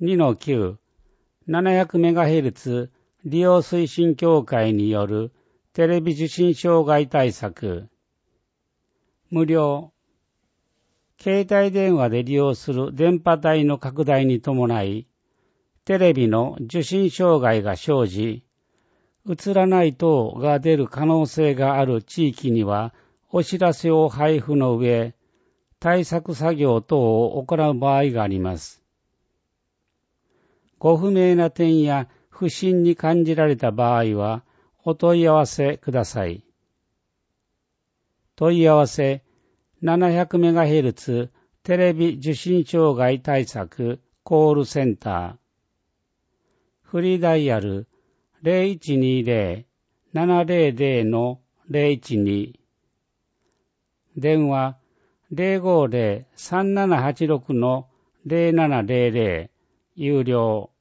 2-9、700MHz 利用推進協会によるテレビ受信障害対策。無料。携帯電話で利用する電波帯の拡大に伴い、テレビの受信障害が生じ、映らない等が出る可能性がある地域にはお知らせを配布の上、対策作業等を行う場合があります。ご不明な点や不審に感じられた場合は、お問い合わせください。問い合わせ 700MHz テレビ受信障害対策コールセンター。フリーダイヤル 0120-700-012。電話 050-3786-0700 有料。